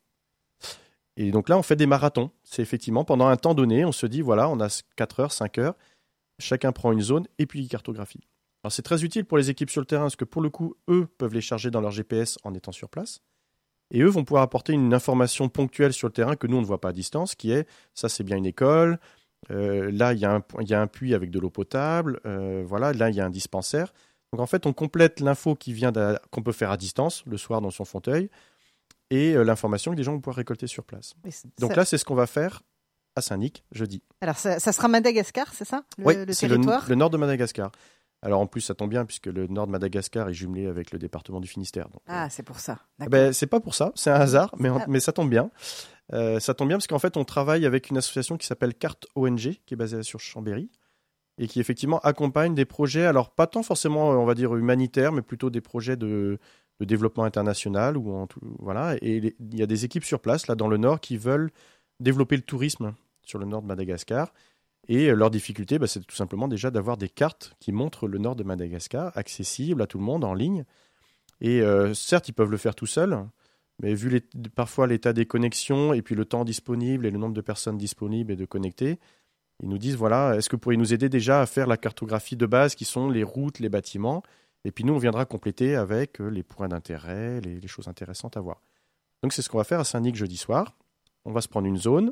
Et donc là, on fait des marathons. C'est effectivement, pendant un temps donné, on se dit, voilà, on a quatre heures, cinq heures, chacun prend une zone et puis il cartographie. Alors c'est très utile pour les équipes sur le terrain parce que pour le coup, eux peuvent les charger dans leur G P S en étant sur place. Et eux vont pouvoir apporter une information ponctuelle sur le terrain que nous, on ne voit pas à distance, qui est, ça c'est bien une école, euh, là il y, y a un puits avec de l'eau potable, euh, voilà, là il y a un dispensaire. Donc en fait, on complète l'info qui vient qu'on peut faire à distance, le soir dans son fauteuil, et euh, l'information que les gens vont pouvoir récolter sur place. Donc ça... là, c'est ce qu'on va faire à Saint-Nic, jeudi. Alors ça, ça sera Madagascar, c'est ça, le, oui, le c'est territoire le, le nord de Madagascar. Alors en plus, ça tombe bien puisque le nord de Madagascar est jumelé avec le département du Finistère. Donc, ah, euh... c'est pour ça. Ben, c'est pas pour ça, c'est un hasard, mais, on... mais ça tombe bien. Euh, ça tombe bien parce qu'en fait, on travaille avec une association qui s'appelle Carte O N G, qui est basée sur Chambéry, et qui effectivement accompagne des projets, alors pas tant forcément, on va dire, humanitaires, mais plutôt des projets de, de développement international. Ou en tout... voilà. Et les... il y a des équipes sur place, là, dans le nord, qui veulent développer le tourisme sur le nord de Madagascar. Et leur difficulté, bah, c'est tout simplement déjà d'avoir des cartes qui montrent le nord de Madagascar, accessibles à tout le monde, en ligne. Et euh, certes, ils peuvent le faire tout seuls, mais vu les, parfois l'état des connexions et puis le temps disponible et le nombre de personnes disponibles et de connectées, ils nous disent, voilà, est-ce que vous pourriez nous aider déjà à faire la cartographie de base qui sont les routes, les bâtiments, et puis nous, on viendra compléter avec les points d'intérêt, les, les choses intéressantes à voir. Donc c'est ce qu'on va faire à Saint-Nic jeudi soir. On va se prendre une zone.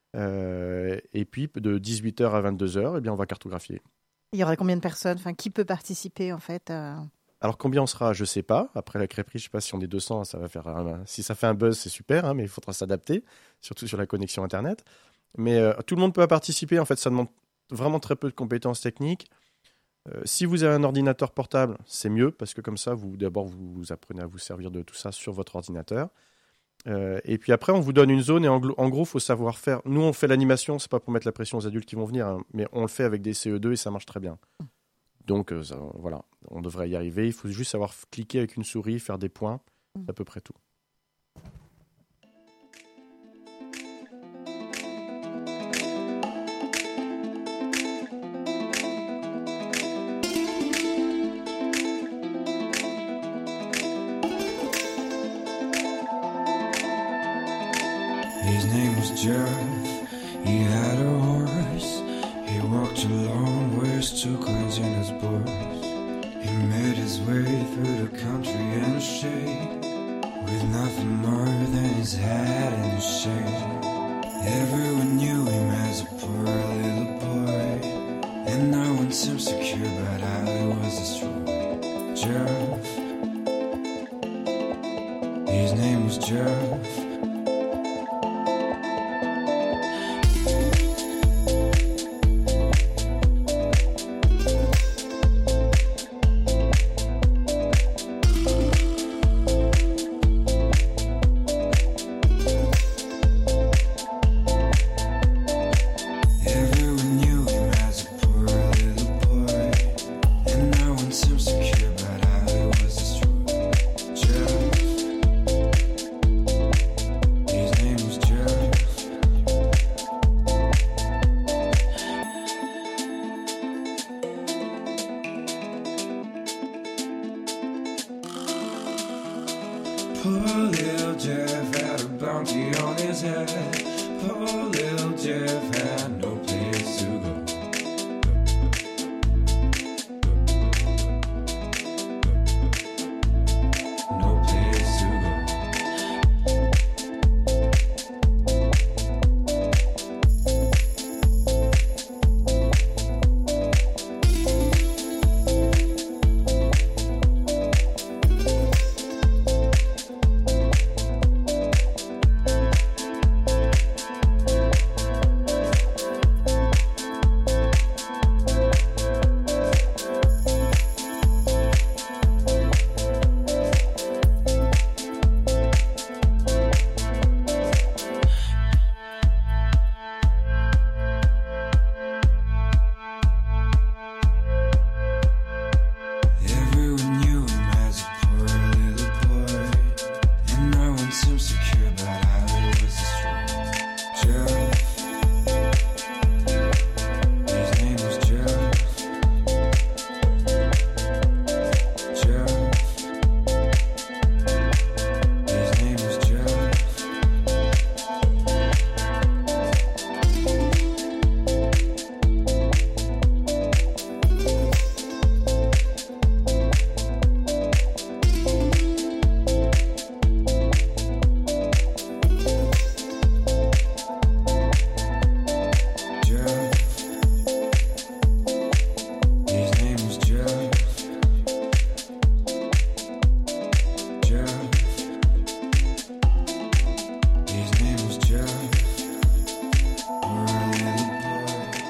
Euh, et puis de dix-huit heures à vingt-deux heures, eh bien, on va cartographier. Il y aura combien de personnes, enfin, qui peut participer en fait euh... Alors combien on sera, je ne sais pas. Après la crêperie, je ne sais pas si on est deux cents, ça va faire un... si ça fait un buzz, c'est super, hein, mais il faudra s'adapter, surtout sur la connexion Internet. Mais euh, tout le monde peut participer, en fait, ça demande vraiment très peu de compétences techniques. Euh, si vous avez un ordinateur portable, c'est mieux, parce que comme ça, vous, d'abord, vous, vous apprenez à vous servir de tout ça sur votre ordinateur. Euh, et puis après, on vous donne une zone et en, glo- en gros, il faut savoir faire. Nous, on fait l'animation, c'est pas pour mettre la pression aux adultes qui vont venir, hein, mais on le fait avec des C E deux et ça marche très bien. Donc euh, ça, voilà, on devrait y arriver. Il faut juste savoir cliquer avec une souris, faire des points, c'est à peu près tout. His name was Jeff, he had a horse. He walked a long ways, two coins in his purse. He made his way through the country and shade, with nothing more than his hat and his shirt. Everyone knew him as a poor little boy, and no one seemed secure about how he was destroyed. Jeff, his name was Jeff. Poor little Jeff had a bounty on his head. Poor little Jeff had no place to go. No place to go. Everyone knew him as a poor little boy, and no one seemed secure about how he was destroyed. Jeff, his name was Jeff. Jeff, his name was Jeff. Jeff, his name was Jeff. Jeff, his name was Jeff. Poor little boy.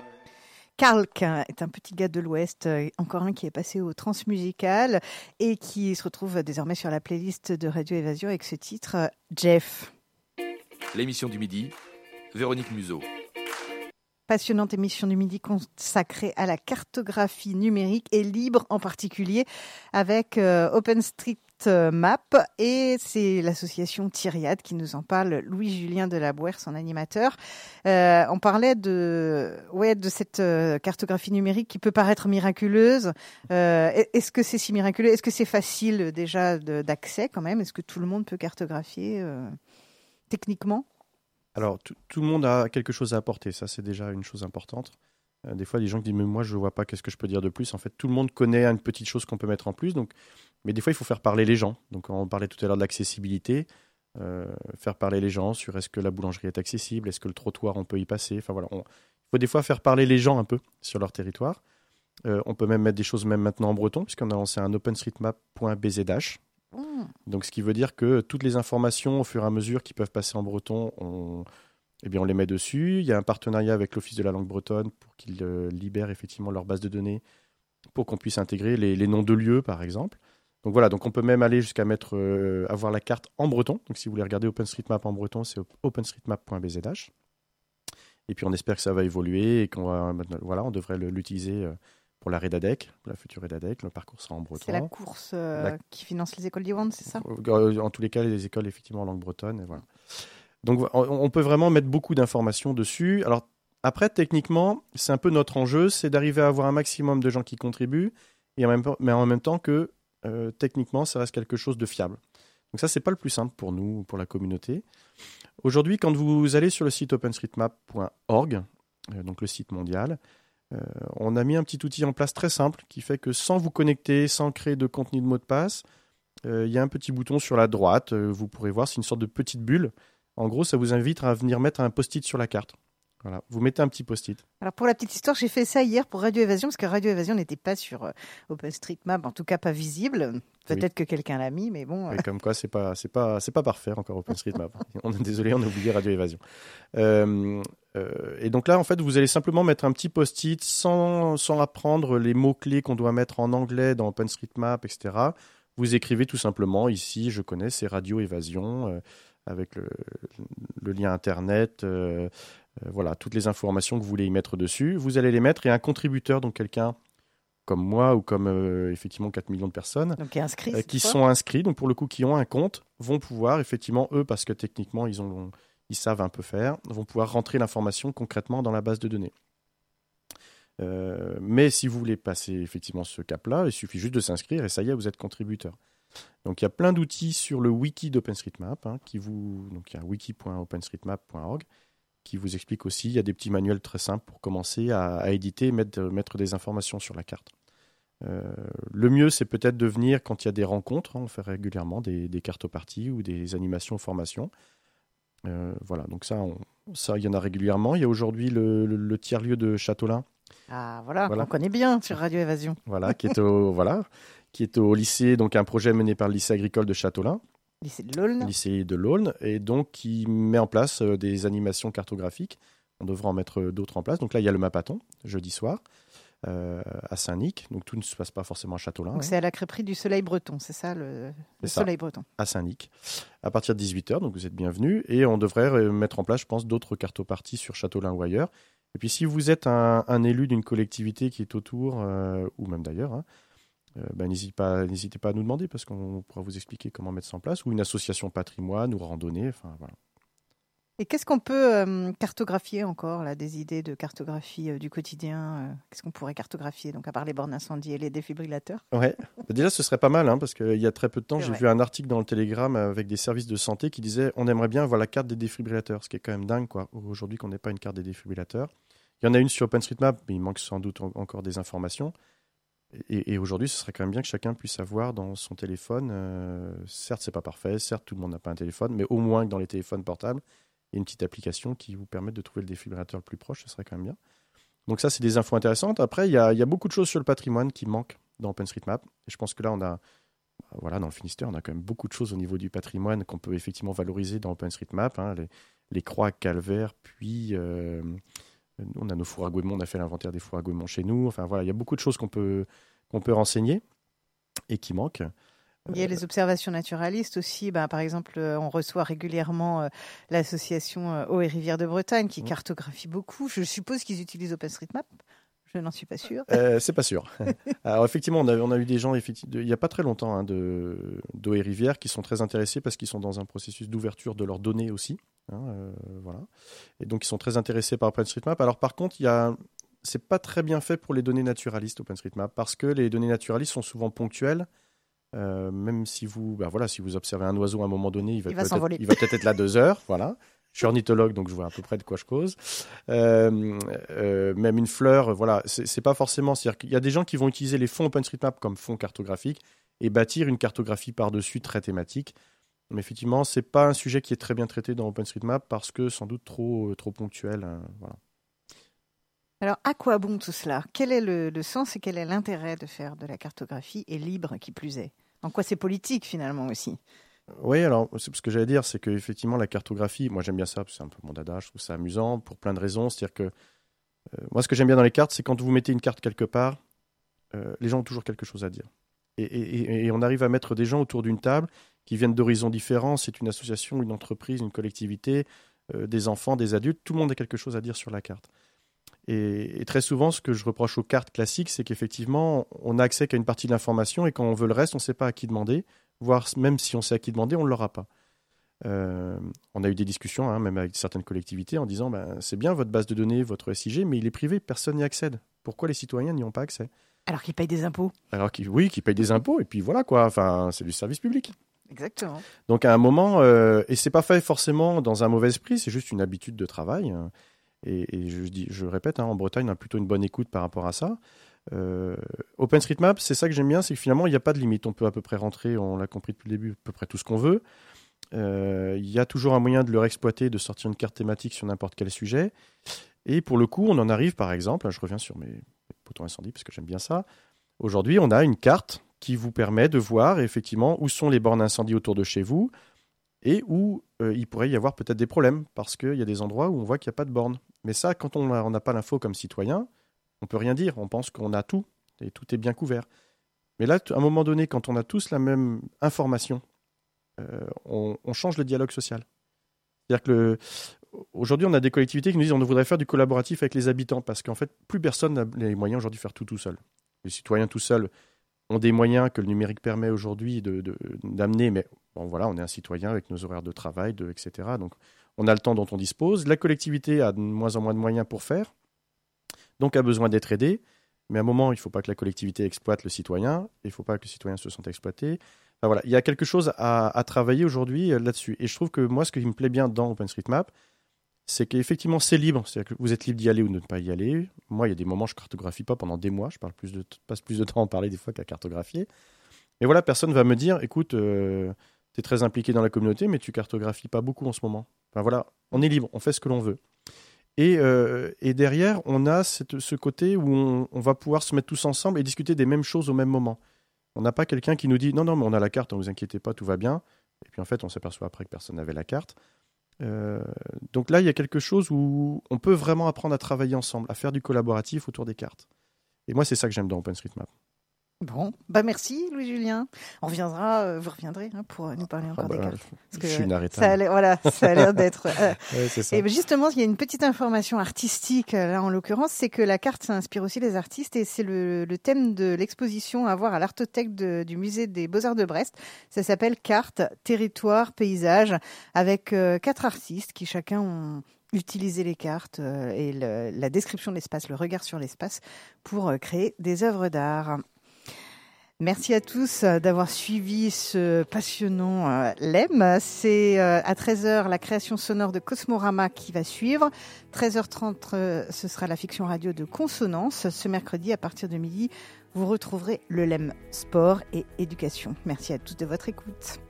Kalk est un petit gars de l'Ouest, euh, encore un qui est passé au transmusical et qui se retrouve désormais sur la playlist de Radio Évasion avec ce titre euh, Jeff. L'émission du midi, Véronique Museau. Passionnante émission du midi consacrée à la cartographie numérique et libre en particulier avec euh, OpenStreetMap, et c'est l'association Thiriade qui nous en parle, Louis-Julien Delabouère, son animateur. Euh, on parlait de, ouais, de cette euh, cartographie numérique qui peut paraître miraculeuse. Euh, est-ce que c'est si miraculeux? Est-ce que c'est facile déjà de, d'accès quand même? Est-ce que tout le monde peut cartographier euh, techniquement? Alors, tout, tout le monde a quelque chose à apporter, ça c'est déjà une chose importante. Euh, des fois, des gens qui disent « mais moi je ne vois pas, qu'est-ce que je peux dire de plus ?» En fait, tout le monde connaît une petite chose qu'on peut mettre en plus, donc... mais des fois, il faut faire parler les gens. Donc, on parlait tout à l'heure de l'accessibilité, euh, faire parler les gens sur est-ce que la boulangerie est accessible, est-ce que le trottoir, on peut y passer. Enfin voilà, on... il faut des fois faire parler les gens un peu sur leur territoire. Euh, on peut même mettre des choses même maintenant en breton, puisqu'on a lancé un openstreetmap point b z h. Donc, ce qui veut dire que toutes les informations, au fur et à mesure, qui peuvent passer en breton, on, eh bien, on les met dessus. Il y a un partenariat avec l'Office de la langue bretonne pour qu'ils euh, libèrent effectivement leur base de données pour qu'on puisse intégrer les, les noms de lieux, par exemple. Donc voilà, donc on peut même aller jusqu'à mettre, euh, avoir la carte en breton. Donc, si vous voulez regarder OpenStreetMap en breton, c'est openstreetmap point b z h. Et puis, on espère que ça va évoluer et qu'on va, voilà, on devrait le, l'utiliser euh, pour la Redadec, pour la future Redadec. Le parcours sera en breton. C'est la course euh, la... qui finance les écoles d'Iwan, c'est ça? En tous les cas, les écoles, effectivement, en langue bretonne. Et voilà. Donc, on peut vraiment mettre beaucoup d'informations dessus. Alors, après, techniquement, c'est un peu notre enjeu, c'est d'arriver à avoir un maximum de gens qui contribuent, et en même, mais en même temps que, euh, techniquement, ça reste quelque chose de fiable. Donc ça, c'est pas le plus simple pour nous, pour la communauté. Aujourd'hui, quand vous allez sur le site openstreetmap point org, euh, donc le site mondial, Euh, on a mis un petit outil en place très simple qui fait que sans vous connecter, sans créer de contenu de mot de passe, euh, il y a un petit bouton sur la droite. Euh, vous pourrez voir, c'est une sorte de petite bulle. En gros, ça vous invite à venir mettre un post-it sur la carte. Voilà, vous mettez un petit post-it. Alors pour la petite histoire, j'ai fait ça hier pour Radio Évasion, parce que Radio Évasion n'était pas sur euh, OpenStreetMap, en tout cas pas visible. Peut-être Oui. que quelqu'un l'a mis, mais bon. Et comme quoi, c'est pas, c'est pas, c'est pas parfait encore OpenStreetMap. on est désolé, on a oublié Radio Évasion. Euh, euh, et donc là, en fait, vous allez simplement mettre un petit post-it sans, sans apprendre les mots-clés qu'on doit mettre en anglais dans OpenStreetMap, et cetera. Vous écrivez tout simplement ici, je connais, c'est Radio Évasion, euh, avec le, le lien Internet, euh, euh, voilà, toutes les informations que vous voulez y mettre dessus. Vous allez les mettre et un contributeur, donc quelqu'un comme moi ou comme euh, effectivement quatre millions de personnes, Donc qui est inscrit. euh, cette qui fois. sont inscrits, donc pour le coup qui ont un compte, vont pouvoir effectivement, eux, parce que techniquement ils, ont, ils savent un peu faire, vont pouvoir rentrer l'information concrètement dans la base de données. Euh, mais si vous voulez passer effectivement ce cap-là, il suffit juste de s'inscrire et ça y est, vous êtes contributeur. Donc il y a plein d'outils sur le wiki d'OpenStreetMap, hein, qui vous, donc il y a wiki point openstreetmap point org qui vous explique aussi, il y a des petits manuels très simples pour commencer à, à éditer, mettre, mettre des informations sur la carte. Euh, le mieux, c'est peut-être de venir quand il y a des rencontres, hein, on fait régulièrement des, des cartoparties ou des animations formations. Euh, voilà, donc ça, on, ça, il y en a régulièrement. Il y a aujourd'hui le, le, le tiers-lieu de Châteaulin, Ah voilà, Voilà. on connaît bien sur Radio Évasion. voilà, qui est au, voilà, qui est au lycée, donc un projet mené par le lycée agricole de Châteaulin, Lycée de l'Aulne. lycée de l'Aulne, et donc qui met en place euh, des animations cartographiques. On devra en mettre euh, d'autres en place. Donc là, il y a le Mapathon, jeudi soir, euh, à Saint-Nic. Donc tout ne se passe pas forcément à Châteaulin, Donc hein. c'est à la crêperie du Soleil Breton, c'est ça le, le C'est ça. Soleil Breton. à Saint-Nic, à partir de dix-huit heures, donc vous êtes bienvenus, et on devrait euh, mettre en place, je pense, d'autres cartoparties sur Châteaulin ou ailleurs. Et puis si vous êtes un, un élu d'une collectivité qui est autour, euh, ou même d'ailleurs, hein, euh, ben, n'hésitez pas, n'hésitez pas à nous demander, parce qu'on pourra vous expliquer comment mettre ça en place, ou une association patrimoine, ou randonnée, enfin voilà. Et qu'est-ce qu'on peut euh, cartographier encore, là, des idées de cartographie euh, du quotidien euh, Qu'est-ce qu'on pourrait cartographier, donc à part les bornes incendie et les défibrillateurs? Ouais. Bah, déjà, ce serait pas mal, hein, parce qu'il y a très peu de temps, C'est j'ai vrai. vu un article dans le Télégramme avec des services de santé qui disaient on aimerait bien avoir la carte des défibrillateurs, ce qui est quand même dingue, quoi, aujourd'hui qu'on n'ait pas une carte des défibrillateurs. Il y en a une sur OpenStreetMap, mais il manque sans doute en- encore des informations. Et, et aujourd'hui, ce serait quand même bien que chacun puisse avoir dans son téléphone, euh, certes, c'est pas parfait, certes, tout le monde n'a pas un téléphone, mais au moins que dans les téléphones portables, il y a une petite application qui vous permette de trouver le défibrillateur le plus proche, ce serait quand même bien. Donc ça, c'est des infos intéressantes. Après, il y a, il y a beaucoup de choses sur le patrimoine qui manquent dans OpenStreetMap. Et je pense que là, on a, voilà, dans le Finistère, on a quand même beaucoup de choses au niveau du patrimoine qu'on peut effectivement valoriser dans OpenStreetMap, hein, les, les croix, calvaires, puis euh, on a nos fours à Gouémont, on a fait l'inventaire des fours à Gouémont chez nous. Enfin voilà, il y a beaucoup de choses qu'on peut, qu'on peut renseigner et qui manquent. Il y a les observations naturalistes aussi. Ben, par exemple, euh, on reçoit régulièrement euh, l'association euh, Eau et Rivières de Bretagne qui Mmh. cartographie beaucoup. Je suppose qu'ils utilisent OpenStreetMap. Je n'en suis pas sûre. Euh, c'est pas sûr. Alors effectivement, on a, on a eu des gens, effecti- de- il n'y a pas très longtemps, hein, de, d'Eau et Rivières qui sont très intéressés parce qu'ils sont dans un processus d'ouverture de leurs données aussi. Hein, euh, voilà. Et donc ils sont très intéressés par OpenStreetMap. Alors par contre, il y a, c'est pas très bien fait pour les données naturalistes OpenStreetMap parce que les données naturalistes sont souvent ponctuelles. Euh, même si vous, ben voilà, si vous observez un oiseau à un moment donné, il va, Il va peut-être, s'envoler. il va peut-être être là deux heures. Voilà. Je suis ornithologue, donc je vois à peu près de quoi je cause. Euh, euh, même une fleur, voilà, c'est, c'est pas forcément. C'est-à-dire qu'il y a des gens qui vont utiliser les fonds OpenStreetMap comme fonds cartographiques et bâtir une cartographie par-dessus très thématique. Mais effectivement, c'est pas un sujet qui est très bien traité dans OpenStreetMap parce que sans doute trop, trop ponctuel. hein, voilà. Alors, à quoi bon tout cela? Quel est le, le sens et quel est l'intérêt de faire de la cartographie et libre qui plus est? En quoi c'est politique finalement aussi? Oui, alors c'est ce que j'allais dire, c'est qu'effectivement la cartographie, moi j'aime bien ça, parce que c'est un peu mon dada, je trouve ça amusant pour plein de raisons. C'est-à-dire que euh, moi ce que j'aime bien dans les cartes, c'est quand vous mettez une carte quelque part, euh, les gens ont toujours quelque chose à dire. Et, et, et on arrive à mettre des gens autour d'une table qui viennent d'horizons différents. C'est une association, une entreprise, une collectivité, euh, des enfants, des adultes, tout le monde a quelque chose à dire sur la carte. Et, et très souvent, ce que je reproche aux cartes classiques, c'est qu'effectivement, on n'a accès qu'à une partie de l'information et quand on veut le reste, on ne sait pas à qui demander, voire même si on sait à qui demander, on ne l'aura pas. Euh, on a eu des discussions, hein, même avec certaines collectivités, en disant ben, c'est bien votre base de données, votre S I G, mais il est privé, personne n'y accède. Pourquoi les citoyens n'y ont pas accès? Alors qu'ils payent des impôts. Alors qu'ils, oui, qu'ils payent des impôts, et puis voilà quoi, enfin, c'est du service public. Exactement. Donc à un moment, euh, et c'est pas fait forcément dans un mauvais esprit, c'est juste une habitude de travail. Et, et je, dis, je répète, hein, en Bretagne, on a plutôt une bonne écoute par rapport à ça. Euh, OpenStreetMap, c'est ça que j'aime bien, c'est que finalement, il n'y a pas de limite. On peut à peu près rentrer, on l'a compris depuis le début, à peu près tout ce qu'on veut. Euh, il y a toujours un moyen de le réexploiter, de sortir une carte thématique sur n'importe quel sujet. Et pour le coup, on en arrive, par exemple, là, je reviens sur mes, mes potons incendies, parce que j'aime bien ça. Aujourd'hui, on a une carte qui vous permet de voir effectivement où sont les bornes incendie autour de chez vous et où euh, il pourrait y avoir peut-être des problèmes, parce qu'il y a des endroits où on voit qu'il n'y a pas de bornes. Mais ça, quand on n'a pas l'info comme citoyen, on ne peut rien dire. On pense qu'on a tout, et tout est bien couvert. Mais là, à un moment donné, quand on a tous la même information, euh, on, on change le dialogue social. C'est-à-dire que le, aujourd'hui, on a des collectivités qui nous disent qu'on voudrait faire du collaboratif avec les habitants, parce qu'en fait, plus personne n'a les moyens aujourd'hui de faire tout tout seul. Les citoyens tout seuls ont des moyens que le numérique permet aujourd'hui de, de, d'amener, mais bon, voilà, on est un citoyen avec nos horaires de travail, de, et cetera. Donc, on a le temps dont on dispose. La collectivité a de moins en moins de moyens pour faire, donc a besoin d'être aidée. Mais à un moment, il ne faut pas que la collectivité exploite le citoyen, il ne faut pas que le citoyen se sente exploité. Enfin, voilà, il y a quelque chose à, à travailler aujourd'hui là-dessus. Et je trouve que moi, ce qui me plaît bien dans OpenStreetMap, c'est qu'effectivement, c'est libre. C'est-à-dire que vous êtes libre d'y aller ou de ne pas y aller. Moi, il y a des moments, je ne cartographie pas pendant des mois. Je parle plus de, passe plus de temps à en parler des fois qu'à cartographier. Mais voilà, personne ne va me dire, écoute, euh, tu es très impliqué dans la communauté, mais tu cartographies pas beaucoup en ce moment. Enfin voilà, on est libre, on fait ce que l'on veut. Et, euh, et derrière, on a cette, ce côté où on, on va pouvoir se mettre tous ensemble et discuter des mêmes choses au même moment. On n'a pas quelqu'un qui nous dit « Non, non, mais on a la carte, ne vous inquiétez pas, tout va bien ». Et puis en fait, on s'aperçoit après que personne n'avait la carte. Euh, donc là, il y a quelque chose où on peut vraiment apprendre à travailler ensemble, à faire du collaboratif autour des cartes. Et moi, c'est ça que j'aime dans OpenStreetMap. Bon, bah merci Louis-Julien. On reviendra, euh, vous reviendrez hein, pour nous parler encore Ah bah, des cartes. Parce que je suis inarrêtable. Ça a l'air, voilà, ça a l'air d'être. Euh... ouais, c'est ça. Et justement, il y a une petite information artistique là en l'occurrence, c'est que la carte ça inspire aussi les artistes et c'est le, le thème de l'exposition à voir à l'Artothèque de, du musée des Beaux-Arts de Brest. Ça s'appelle Carte, territoire, paysage, avec euh, quatre artistes qui chacun ont utiliser les cartes euh, et le, la description de l'espace, le regard sur l'espace pour euh, créer des œuvres d'art. Merci à tous d'avoir suivi ce passionnant euh, L E M. C'est euh, à treize heures la création sonore de Cosmorama qui va suivre. treize heures trente, euh, ce sera la fiction radio de Consonance. Ce mercredi, à partir de midi, vous retrouverez le L E M Sport et Éducation. Merci à tous de votre écoute.